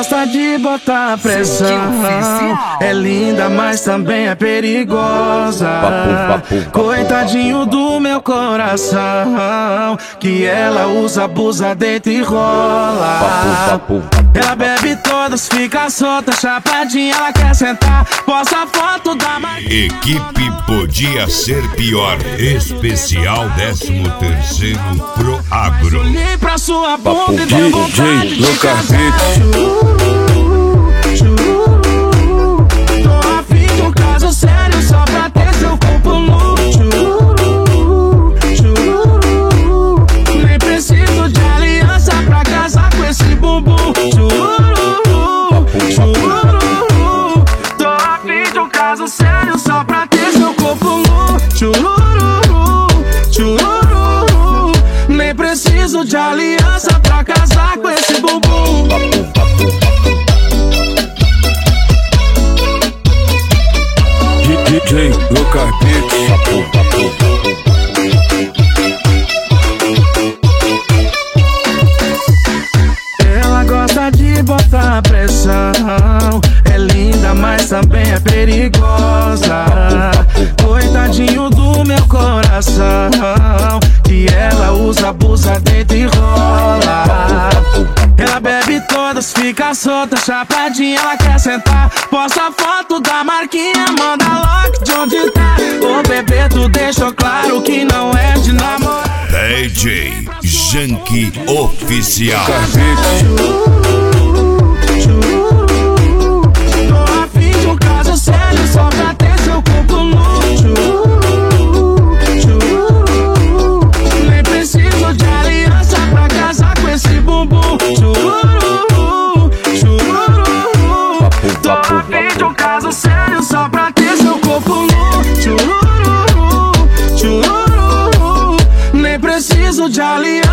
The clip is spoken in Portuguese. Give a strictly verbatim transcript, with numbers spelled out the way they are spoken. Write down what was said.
gosta de botar pressão. É linda, mas também é perigosa. Coitadinho do meu coração, que ela usa, abusa, deita e rola. Ela bebe todas, fica solta, chapadinha, ela quer sentar. Posta foto da Maria. Equipe Podia Ser Pior. Especial décimo terceiro Pro Agro. Olhei pra sua bunda e deu vontade de Lucas casar. Tô afim de um caso sério só pra ter seu corpo nu. Nem preciso de aliança pra casar com esse bumbum. Tô afim de um caso sério só pra ter seu corpo nu. Nem preciso de aliança pra casar com esse bumbum. D J Lucas Beats. Ela gosta de botar pressão. É linda, mas também é perigosa. Coitadinho do meu coração, que ela usa, abusa, deita e rola. Ela bebe todas, fica solta, chapadinha, ela quer sentar. Posta foto da marquinha, manda logo de onde tá. Ô bebê, tu deixou claro que não é de namoro. D J Janky Oficial. Tô afim de um caso sério só pra ter seu corpo nu. Nem preciso de aliança pra casar com esse bumbum. Tô afim de um caso sério só pra ter seu corpo nu. Nem preciso de aliança.